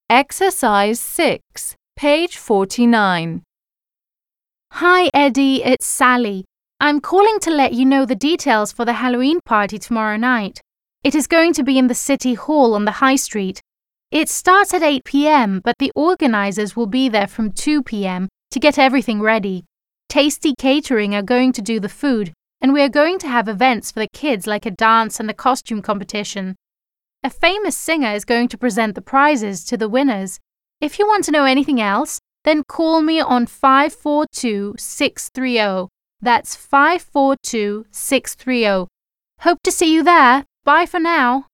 Exercise 6, page 49. Hi, Eddie, it's Sally. I'm calling to let you know the details for the Halloween party tomorrow night. It is going to be in the City Hall on the High Street. It starts at 8 p.m., but the organisers will be there from 2 p.m. to get everything ready. Tasty Catering are going to do the food, and we are going to have events for the kids like a dance and a costume competition. A famous singer is going to present the prizes to the winners. If you want to know anything else, then call me on 542-630. That's 542-630. Hope to see you there. Bye for now.